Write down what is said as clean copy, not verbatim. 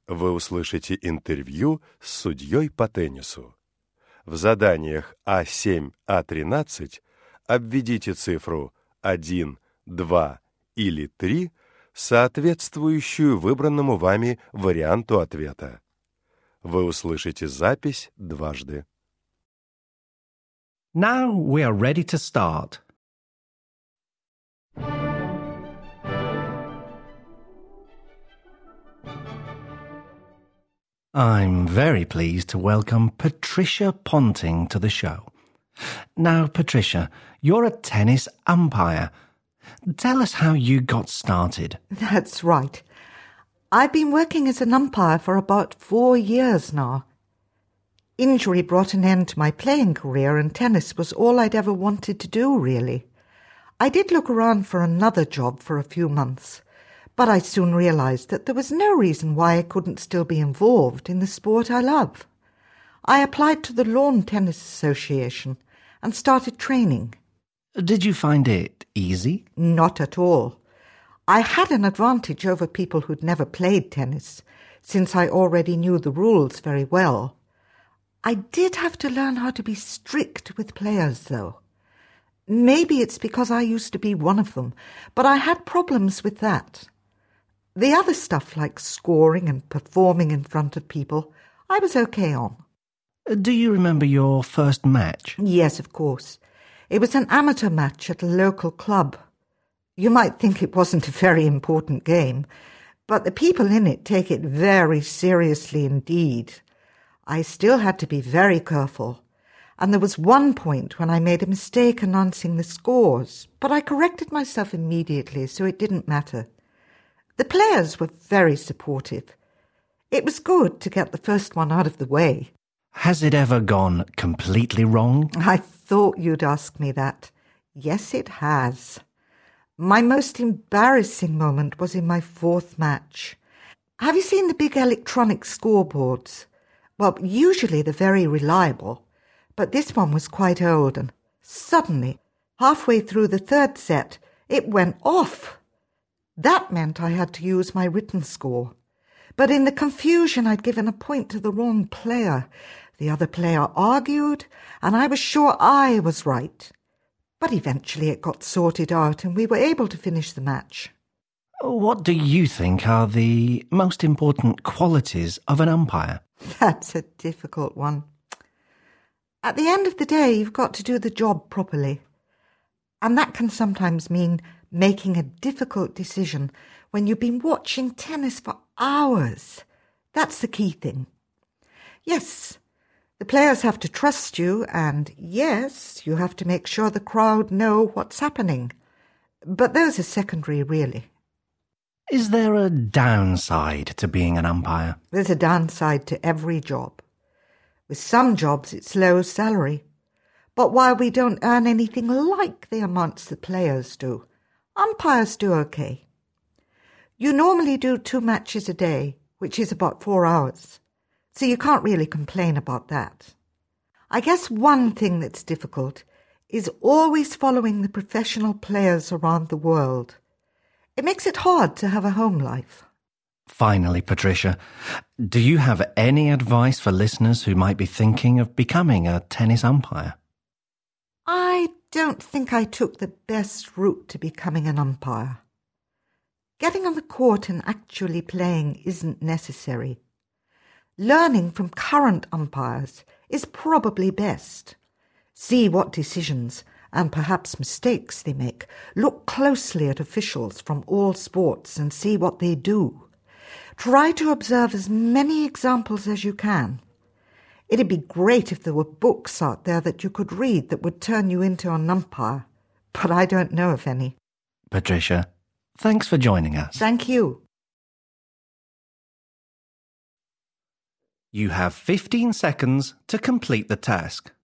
Вы услышите интервью с судьей по теннису. В заданиях А7, А13 обведите цифру 1, 2 или 3, соответствующую выбранному вами варианту ответа. Вы услышите запись дважды. Now we are ready to start. I'm very pleased to welcome Patricia Ponting to the show. Now, Patricia, you're a tennis umpire. Tell us how you got started. That's right. I've been working as an umpire for about 4 years now. Injury brought an end to my playing career, and tennis was all I'd ever wanted to do, really. I did look around for another job for a few months, but I soon realised that there was no reason why I couldn't still be involved in the sport I love. I applied to the Lawn Tennis Association and started training. Did you find it easy? Not at all. I had an advantage over people who'd never played tennis, since I already knew the rules very well. I did have to learn how to be strict with players, though. Maybe it's because I used to be one of them, but I had problems with that. The other stuff, like scoring and performing in front of people, I was okay on. Do you remember your first match? Yes, of course. It was an amateur match at a local club. You might think it wasn't a very important game, but the people in it take it very seriously indeed. I still had to be very careful, and there was one point when I made a mistake announcing the scores, but I corrected myself immediately, so it didn't matter. The players were very supportive. It was good to get the first one out of the way. Has it ever gone completely wrong? I thought you'd ask me that. Yes, it has. My most embarrassing moment was in my 4th match. Have you seen the big electronic scoreboards? Well, usually they're very reliable, but this one was quite old, and suddenly, halfway through the 3rd set, it went off. That meant I had to use my written score. But in the confusion, I'd given a point to the wrong player. The other player argued, and I was sure I was right. But eventually it got sorted out, and we were able to finish the match. What do you think are the most important qualities of an umpire? That's a difficult one. At the end of the day, you've got to do the job properly. And that can sometimes mean making a difficult decision when you've been watching tennis for hours. That's the key thing. Yes, the players have to trust you, and yes, you have to make sure the crowd know what's happening. But those are secondary, really. Is there a downside to being an umpire? There's a downside to every job. With some jobs, it's low salary. But while we don't earn anything like the amounts the players do, umpires do okay. You normally do 2 matches a day, which is about 4 hours. So you can't really complain about that. I guess one thing that's difficult is always following the professional players around the world. It makes it hard to have a home life. Finally, Patricia, do you have any advice for listeners who might be thinking of becoming a tennis umpire? I don't think I took the best route to becoming an umpire. Getting on the court and actually playing isn't necessary. Learning from current umpires is probably best. See what decisions and perhaps mistakes they make. Look closely at officials from all sports and see what they do. Try to observe as many examples as you can. It'd be great if there were books out there that you could read that would turn you into an umpire, but I don't know of any. Patricia, thanks for joining us. Thank you. You have 15 seconds to complete the task.